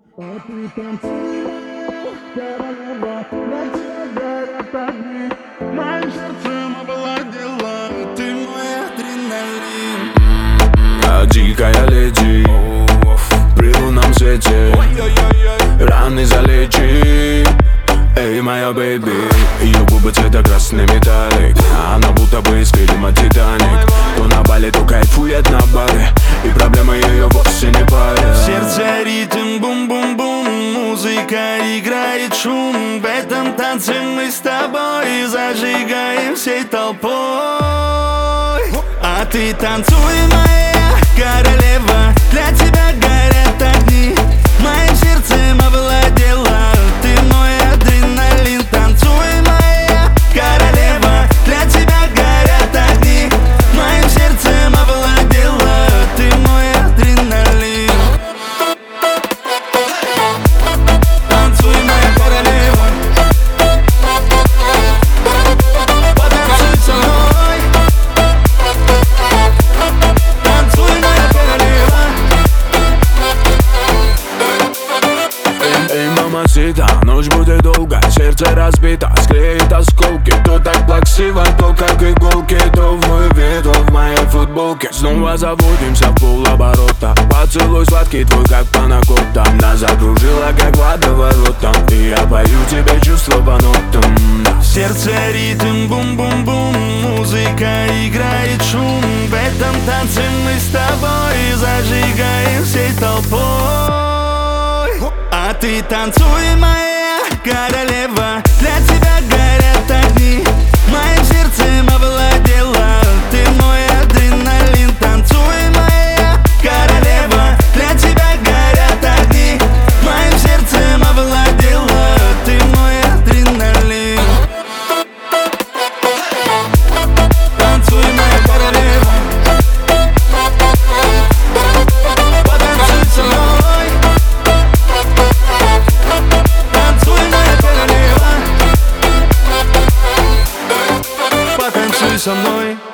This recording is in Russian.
А ты танцуешь, королева, на тебя горят огни. Моим сердцем овладела, ты мой адреналин. Дикая леди, при лунном свете раны залечи. Эй, моя бэйби, ее губы цвета красный металлик. Она будто бы из фильма «Титаник». То на бале, то кайфует на баре, и проблемы ее вовсе не парят. В сердце ритм бум-бум-бум, музыка играет шум. В этом танце мы с тобой зажигаем всей толпой. А ты танцуй, моя королева, для тебя горят огни. Моим сердцем овладела, ты мой адреналин. Танцуй, моя королева, для тебя горят огни. Моим сердцем овладела, ты мой адреналин. Танцуй, моя королева, потанцуй со мной. Танцуй, моя королева. Эй, мамасита, ночь будет долго, сердце разбито, склеит осколки. То так плаксиво, то как иголки, то в мой вид, то в моей футболке. Снова заводимся в полоборота, поцелуй сладкий твой, как панакотта. Нас закружила, как водоворотом, и я пою тебе чувства по нотам. В сердце ритм бум-бум-бум, музыка играет шум. В этом танце мы с тобой зажигаем всей толпой. А ты танцуй, моя королева, для тебя горят огни. Моим сердцем овладела, ты мой адреналин. Танцуй, моя королева, для тебя горят огни. Моим сердцем овладела, ты мой адреналин. Танцуй, моя королева, потанцуй со мной. Танцуй, моя королева, потанцуй со мной.